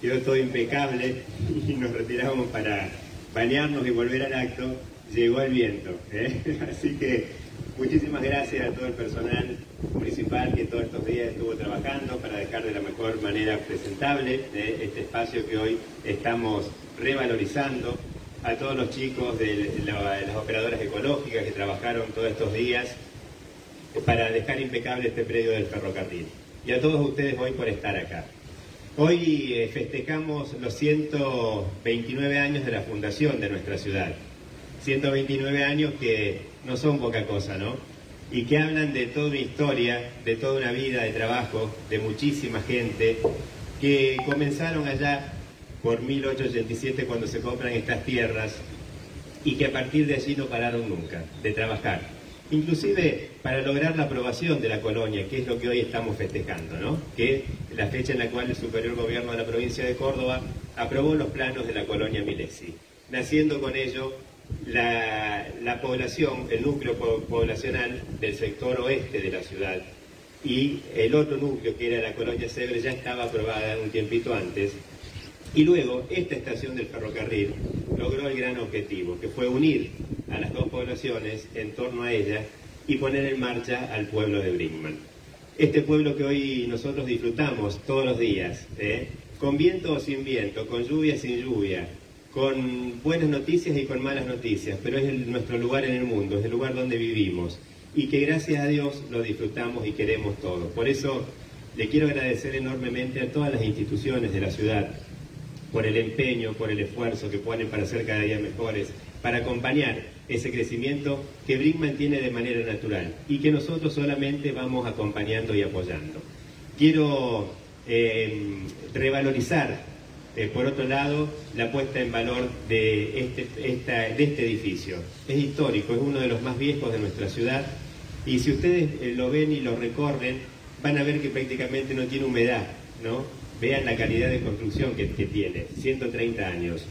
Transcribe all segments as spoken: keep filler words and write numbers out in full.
quedó todo impecable y nos retiramos para bañarnos y volver al acto, llegó el viento, ¿eh? Así que muchísimas gracias a todo el personal municipal que todos estos días estuvo trabajando para dejar de la mejor manera presentable ¿eh? este espacio que hoy estamos revalorizando, a todos los chicos de las operadoras ecológicas que trabajaron todos estos días para dejar impecable este predio del ferrocarril, y a todos ustedes hoy por estar acá. Hoy eh, festejamos los ciento veintinueve años de la fundación de nuestra ciudad. ciento veintinueve años que no son poca cosa, ¿no? Y que hablan de toda una historia, de toda una vida de trabajo, de muchísima gente, que comenzaron allá por mil ochocientos ochenta y siete cuando se compran estas tierras, y que a partir de allí no pararon nunca de trabajar. Inclusive para lograr la aprobación de la colonia, que es lo que hoy estamos festejando, ¿no? Que es la fecha en la cual el Superior Gobierno de la provincia de Córdoba aprobó los planos de la colonia Milesi, naciendo con ello la, la población, el núcleo poblacional del sector oeste de la ciudad, y el otro núcleo, que era la colonia Segre, ya estaba aprobada un tiempito antes. Y luego esta estación del ferrocarril logró el gran objetivo, que fue unir a las dos poblaciones en torno a ella y poner en marcha al pueblo de Brinkmann. Este pueblo que hoy nosotros disfrutamos todos los días, ¿eh? con viento o sin viento, con lluvia o sin lluvia, con buenas noticias y con malas noticias, pero es el, nuestro lugar en el mundo, es el lugar donde vivimos, y que gracias a Dios lo disfrutamos y queremos todo. Por eso le quiero agradecer enormemente a todas las instituciones de la ciudad, por el empeño, por el esfuerzo que ponen para ser cada día mejores, para acompañar ese crecimiento que Brinkmann tiene de manera natural y que nosotros solamente vamos acompañando y apoyando. Quiero eh, revalorizar, eh, por otro lado, la puesta en valor de este, esta, de este edificio. Es histórico, es uno de los más viejos de nuestra ciudad, y si ustedes eh, lo ven y lo recorren, van a ver que prácticamente no tiene humedad, ¿no? Vean la calidad de construcción que, que tiene, ciento treinta años.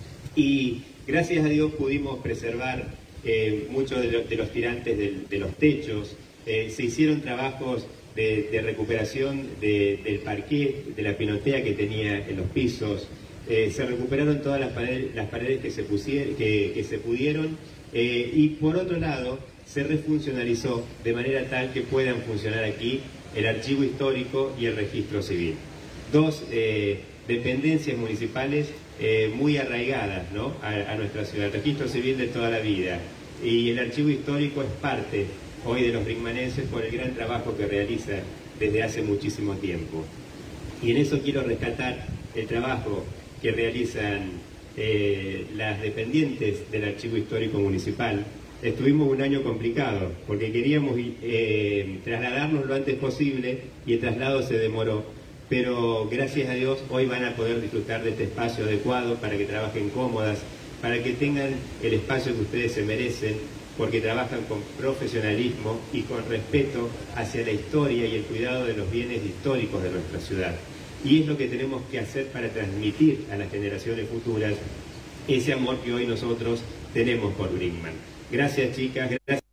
Y gracias a Dios pudimos preservar eh, muchos de, lo, de los tirantes del, de los techos. Eh, se hicieron trabajos de, de recuperación de, del parqué, de la pinotea que tenía en los pisos. Eh, se recuperaron todas las paredes, las paredes que, se pusieron, que, que se pudieron. Eh, y por otro lado, se refuncionalizó de manera tal que puedan funcionar aquí el archivo histórico y el registro civil. Dos eh, dependencias municipales eh, muy arraigadas, ¿no? a, a nuestra ciudad, el registro civil de toda la vida, y el archivo histórico es parte hoy de los brinkmanenses por el gran trabajo que realiza desde hace muchísimo tiempo. Y en eso quiero rescatar el trabajo que realizan eh, las dependientes del archivo histórico municipal. Estuvimos un año complicado porque queríamos eh, trasladarnos lo antes posible y el traslado se demoró. Pero gracias a Dios hoy van a poder disfrutar de este espacio adecuado para que trabajen cómodas, para que tengan el espacio que ustedes se merecen, porque trabajan con profesionalismo y con respeto hacia la historia y el cuidado de los bienes históricos de nuestra ciudad. Y es lo que tenemos que hacer para transmitir a las generaciones futuras ese amor que hoy nosotros tenemos por Brinkmann. Gracias, chicas, gracias,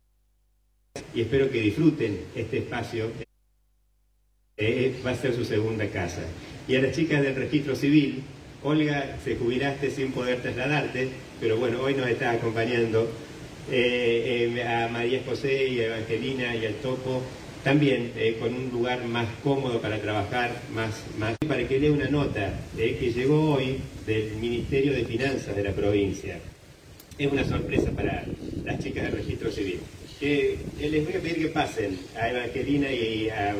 y espero que disfruten este espacio. Eh, va a ser su segunda casa. Y a las chicas del registro civil, Olga, se jubilaste sin poder trasladarte, pero bueno, hoy nos está acompañando. Eh, eh, a María José y a Evangelina y al Topo, también eh, con un lugar más cómodo para trabajar, más, más para que lea una nota eh, que llegó hoy del Ministerio de Finanzas de la provincia. Es una sorpresa para las chicas del registro civil. Eh, les voy a pedir que pasen a Evangelina y a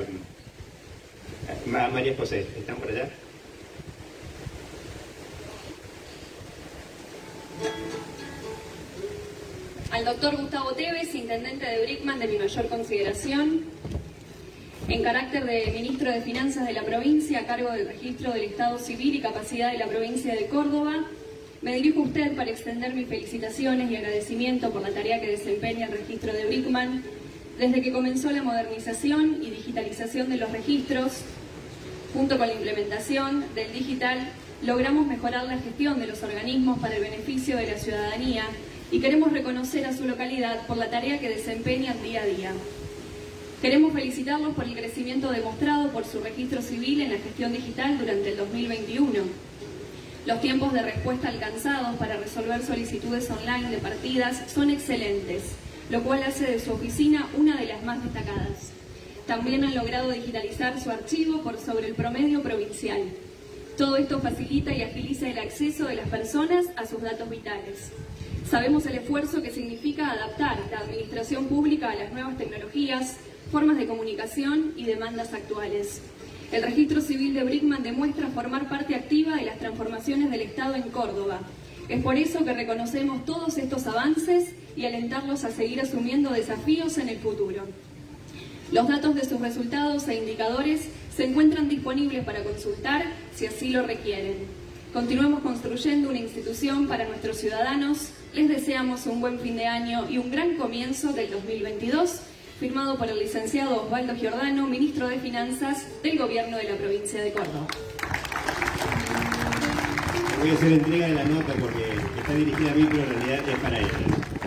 A María José, ¿están por allá? Al doctor Gustavo Tevez, intendente de Brinkmann, de mi mayor consideración, en carácter de ministro de Finanzas de la provincia, a cargo del registro del Estado Civil y capacidad de la provincia de Córdoba, me dirijo a usted para extender mis felicitaciones y agradecimiento por la tarea que desempeña el registro de Brinkmann desde que comenzó la modernización y digitalización de los registros. Junto con la implementación del digital, logramos mejorar la gestión de los organismos para el beneficio de la ciudadanía y queremos reconocer a su localidad por la tarea que desempeñan día a día. Queremos felicitarlos por el crecimiento demostrado por su registro civil en la gestión digital durante el dos mil veintiuno. Los tiempos de respuesta alcanzados para resolver solicitudes online de partidas son excelentes, lo cual hace de su oficina una de las más destacadas. También han logrado digitalizar su archivo por sobre el promedio provincial. Todo esto facilita y agiliza el acceso de las personas a sus datos vitales. Sabemos el esfuerzo que significa adaptar la administración pública a las nuevas tecnologías, formas de comunicación y demandas actuales. El registro civil de Brinkmann demuestra formar parte activa de las transformaciones del Estado en Córdoba. Es por eso que reconocemos todos estos avances y alentarlos a seguir asumiendo desafíos en el futuro. Los datos de sus resultados e indicadores se encuentran disponibles para consultar si así lo requieren. Continuemos construyendo una institución para nuestros ciudadanos. Les deseamos un buen fin de año y un gran comienzo del dos mil veintidós, firmado por el licenciado Osvaldo Giordano, Ministro de Finanzas del Gobierno de la provincia de Córdoba. Voy a hacer entrega de la nota porque está dirigida a mí, pero en realidad es para ella.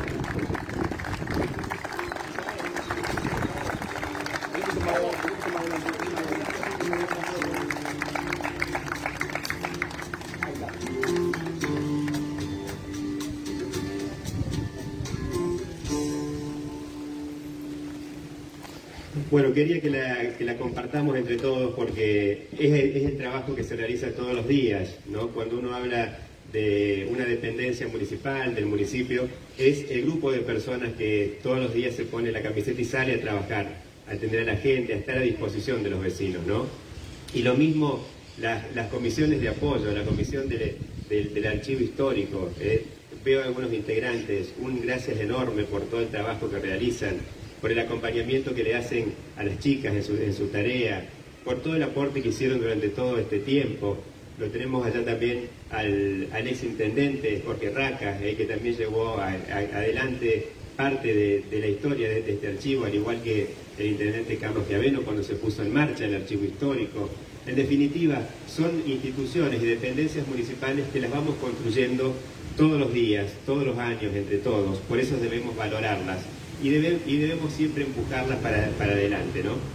Bueno, quería que la, que la compartamos entre todos porque es el, es el trabajo que se realiza todos los días, ¿no? Cuando uno habla de una dependencia municipal, del municipio, es el grupo de personas que todos los días se pone la camiseta y sale a trabajar, a atender a la gente, a estar a disposición de los vecinos, ¿no? Y lo mismo las, las comisiones de apoyo, la comisión de, de, del archivo histórico. Eh, veo a algunos integrantes, un gracias enorme por todo el trabajo que realizan, por el acompañamiento que le hacen a las chicas en su, en su tarea, por todo el aporte que hicieron durante todo este tiempo. Lo tenemos allá también al, al exintendente Jorge Raca, eh, que también llevó a, a, adelante parte de, de la historia de, de este archivo, al igual que el intendente Carlos Chiaveno cuando se puso en marcha el archivo histórico. En definitiva, son instituciones y dependencias municipales que las vamos construyendo todos los días, todos los años, entre todos. Por eso debemos valorarlas. Y, debe, y debemos siempre empujarlas para, para adelante, ¿no?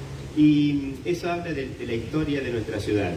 Y eso habla de, de la historia de nuestra ciudad.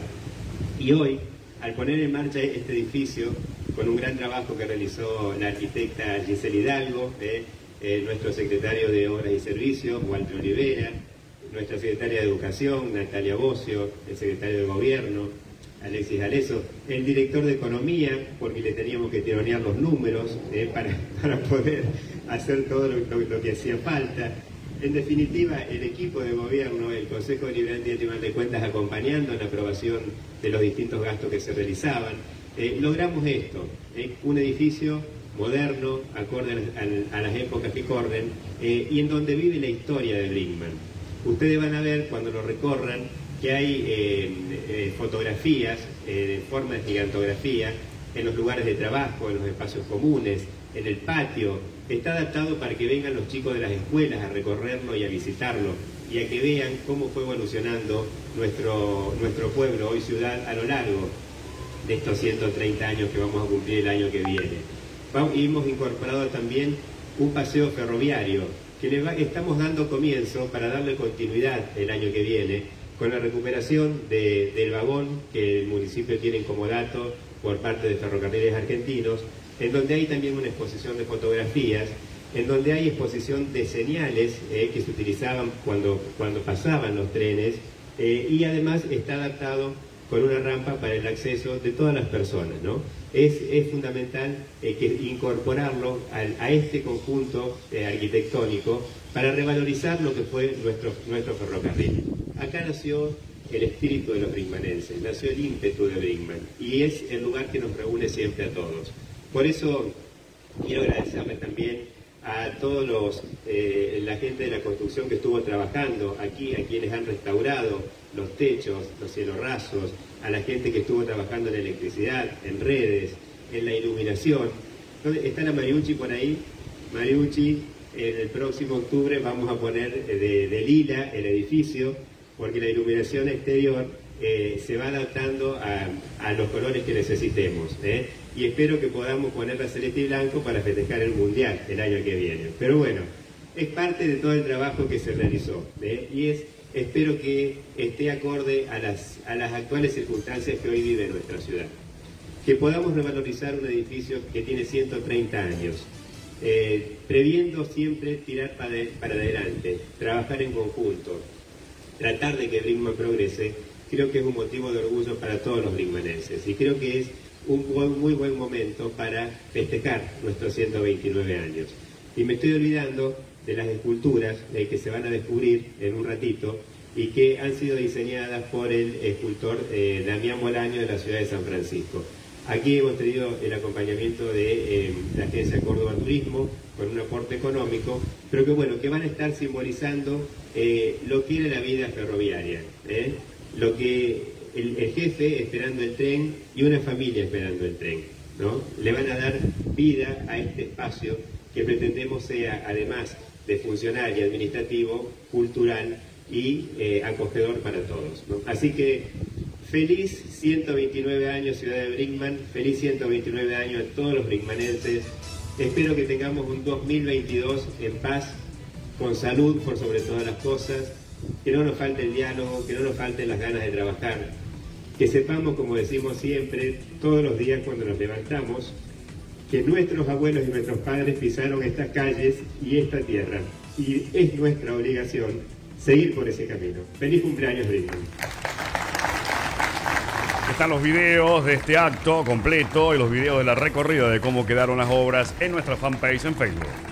Y hoy, al poner en marcha este edificio, con un gran trabajo que realizó la arquitecta Giselle Hidalgo, eh, eh, nuestro secretario de Obras y Servicios, Walter Olivera, nuestra secretaria de Educación, Natalia Bocio, el secretario de Gobierno, Alexis Aleso, el director de Economía, porque le teníamos que tironear los números eh, para, para poder hacer todo lo, lo, lo que hacía falta. En definitiva, el equipo de gobierno, el Consejo Deliberante y Tribunal de Cuentas acompañando en la aprobación de los distintos gastos que se realizaban, eh, logramos esto, eh, un edificio moderno, acorde a, a, a las épocas que corren, eh, y en donde vive la historia de Brinkmann. Ustedes van a ver cuando lo recorran que hay eh, eh, fotografías, eh, de forma de gigantografía, en los lugares de trabajo, en los espacios comunes, en el patio. Está adaptado para que vengan los chicos de las escuelas a recorrerlo y a visitarlo, y a que vean cómo fue evolucionando nuestro, nuestro pueblo, hoy ciudad, a lo largo de estos ciento treinta años que vamos a cumplir el año que viene. Vamos, y hemos incorporado también un paseo ferroviario, que le va, estamos dando comienzo para darle continuidad el año que viene, con la recuperación de, del vagón que el municipio tiene en comodato por parte de Ferrocarriles Argentinos, en donde hay también una exposición de fotografías, en donde hay exposición de señales eh, que se utilizaban cuando, cuando pasaban los trenes, eh, y además está adaptado con una rampa para el acceso de todas las personas, ¿no? Es, es fundamental eh, que incorporarlo al, a este conjunto eh, arquitectónico para revalorizar lo que fue nuestro, nuestro ferrocarril. Acá nació el espíritu de los brinkmanenses, nació el ímpetu de Brinkmann, y es el lugar que nos reúne siempre a todos. Por eso quiero agradecerles también a todos los, eh, la gente de la construcción que estuvo trabajando aquí, a quienes han restaurado los techos, los cielos rasos, a la gente que estuvo trabajando en electricidad, en redes, en la iluminación. Entonces, está la Mariucci por ahí. Mariucci, en el próximo octubre vamos a poner de, de lila el edificio, porque la iluminación exterior eh, se va adaptando a, a los colores que necesitemos, ¿eh? Y espero que podamos ponerla celeste y blanco para festejar el Mundial el año que viene. Pero bueno, es parte de todo el trabajo que se realizó, ¿eh? Y es, espero que esté acorde a las, a las actuales circunstancias que hoy vive nuestra ciudad. que podamos revalorizar un edificio que tiene ciento treinta años, eh, previendo siempre tirar para, para adelante, trabajar en conjunto, tratar de que Brinkmann progrese. Creo que es un motivo de orgullo para todos los brinkmanenses y creo que es un buen, muy buen momento para festejar nuestros ciento veintinueve años. Y me estoy olvidando de las esculturas eh, que se van a descubrir en un ratito y que han sido diseñadas por el escultor eh, Damián Bolaño de la ciudad de San Francisco. Aquí hemos tenido el acompañamiento de eh, la Agencia Córdoba Turismo con un aporte económico, pero que bueno, que van a estar simbolizando eh, lo que era la vida ferroviaria, ¿eh? Lo que el, el jefe esperando el tren y una familia esperando el tren, ¿no? Le van a dar vida a este espacio que pretendemos sea, además de funcional y administrativo, cultural y eh, acogedor para todos, ¿no? Así que feliz ciento veintinueve años Ciudad de Brinkmann, feliz ciento veintinueve años a todos los brinkmanenses. Espero que tengamos un dos mil veintidós en paz, con salud por sobre todas las cosas, que no nos falte el diálogo, que no nos falten las ganas de trabajar, que sepamos, como decimos siempre, todos los días cuando nos levantamos, que nuestros abuelos y nuestros padres pisaron estas calles y esta tierra, y es nuestra obligación seguir por ese camino. Feliz cumpleaños, Brinkmann. Están los videos de este acto completo y los videos de la recorrida de cómo quedaron las obras en nuestra fanpage en Facebook.